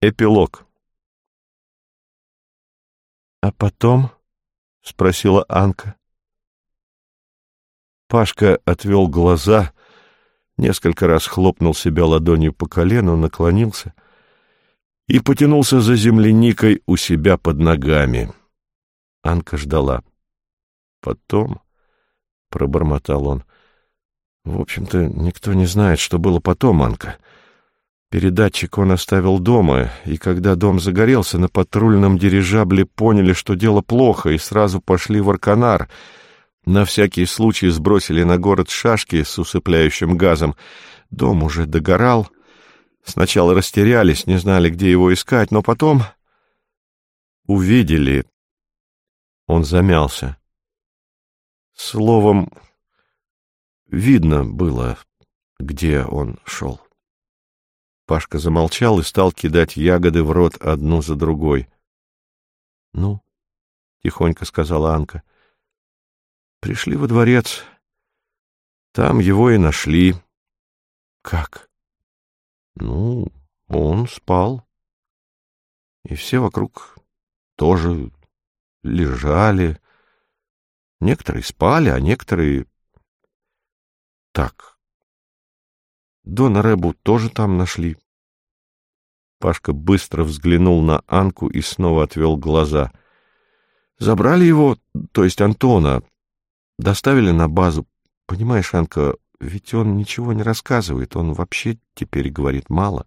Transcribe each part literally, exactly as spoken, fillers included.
Эпилог. «А потом?» — спросила Анка. Пашка отвел глаза, несколько раз хлопнул себя ладонью по колену, наклонился и потянулся за земляникой у себя под ногами. Анка ждала. «Потом?» — пробормотал он. «В общем-то, никто не знает, что было потом, Анка. Передатчик он оставил дома, и когда дом загорелся, на патрульном дирижабле поняли, что дело плохо, и сразу пошли в Арканар. На всякий случай сбросили на город шашки с усыпляющим газом. Дом уже догорал. Сначала растерялись, не знали, где его искать, но потом увидели». Он замялся. Словом, видно было, где он шел. Пашка замолчал и стал кидать ягоды в рот одну за другой. — Ну, — тихонько сказала Анка, — пришли во дворец. Там его и нашли. — Как? — Ну, он спал. И все вокруг тоже лежали. Некоторые спали, а некоторые... Так... Дона Рэбу тоже там нашли. Пашка быстро взглянул на Анку и снова отвел глаза. Забрали его, то есть Антона, доставили на базу. Понимаешь, Анка, ведь он ничего не рассказывает, он вообще теперь говорит мало.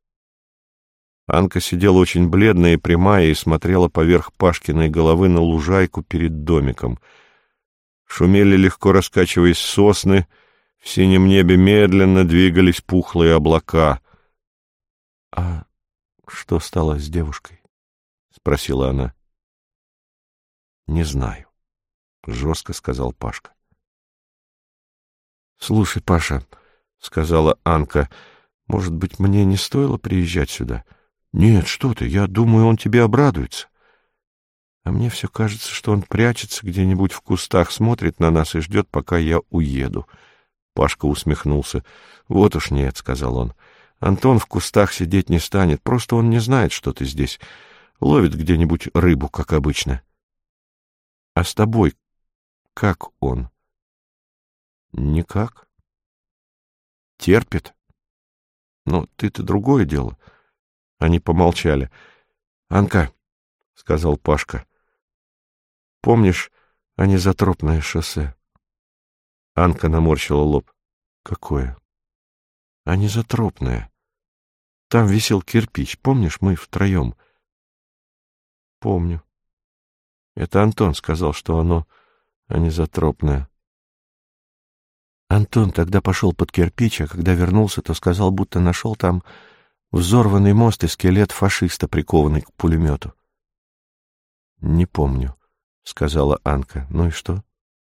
Анка сидела очень бледная и прямая и смотрела поверх Пашкиной головы на лужайку перед домиком. Шумели, легко раскачиваясь, сосны. В синем небе медленно двигались пухлые облака. — А что стало с девушкой? — спросила она. — Не знаю, — жестко сказал Пашка. — Слушай, Паша, — сказала Анка, — может быть, мне не стоило приезжать сюда? — Нет, что ты, я думаю, он тебе обрадуется. А мне все кажется, что он прячется где-нибудь в кустах, смотрит на нас и ждет, пока я уеду. Пашка усмехнулся. — Вот уж нет, — сказал он. — Антон в кустах сидеть не станет, просто он не знает, что ты здесь. Ловит где-нибудь рыбу, как обычно. — А с тобой как он? — Никак. — Терпит? — Ну, ты-то другое дело. Они помолчали. — Анка, — сказал Пашка, — помнишь анизотропное шоссе? Анка наморщила лоб. — Какое? — Анизотропное. Там висел кирпич, помнишь, мы втроем? — Помню. Это Антон сказал, что оно анизотропное. Антон тогда пошел под кирпич, а когда вернулся, то сказал, будто нашел там взорванный мост и скелет фашиста, прикованный к пулемету. — Не помню, — сказала Анка. — Ну и что?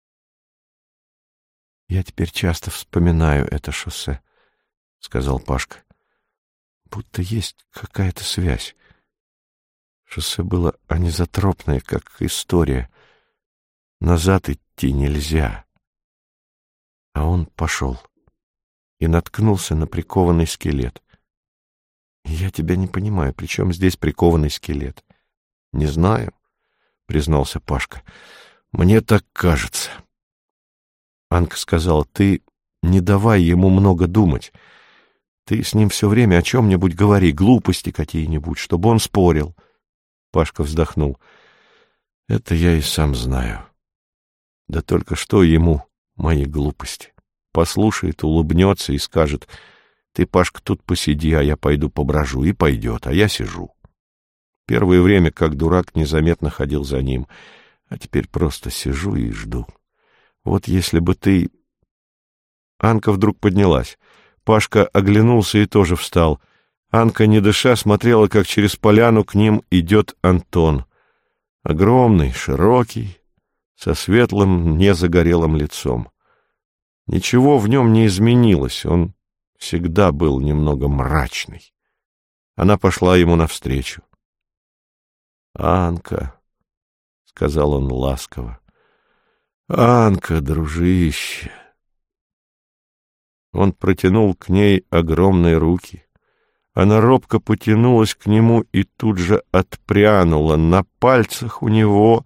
— Я теперь часто вспоминаю это шоссе, — сказал Пашка. — Будто есть какая-то связь. Шоссе было анизотропное, как история. Назад идти нельзя. А он пошел и наткнулся на прикованный скелет. — Я тебя не понимаю, при чем здесь прикованный скелет? — Не знаю, — признался Пашка. — Мне так кажется. Анка сказала: — Ты не давай ему много думать. Ты с ним все время о чем-нибудь говори, глупости какие-нибудь, чтобы он спорил. Пашка вздохнул. — Это я и сам знаю. Да только что ему мои глупости. Послушает, улыбнется и скажет: ты, Пашка, тут посиди, а я пойду поброжу. И пойдет, а я сижу. Первое время, как дурак, незаметно ходил за ним, а теперь просто сижу и жду. Вот если бы ты... Анка вдруг поднялась. Пашка оглянулся и тоже встал. Анка, не дыша, смотрела, как через поляну к ним идет Антон. Огромный, широкий, со светлым, незагорелым лицом. Ничего в нем не изменилось, он всегда был немного мрачный. Она пошла ему навстречу. — Анка, — сказал он ласково, — Анка, дружище. Он протянул к ней огромные руки. Она робко потянулась к нему и тут же отпрянула. На пальцах у него...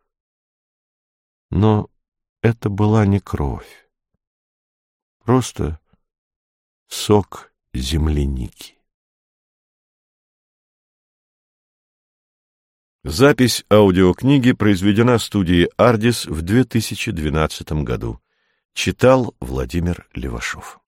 Но это была не кровь, просто сок земляники. Запись аудиокниги произведена студией «Ардис» в две тысячи двенадцатом году. Читал Владимир Левашов.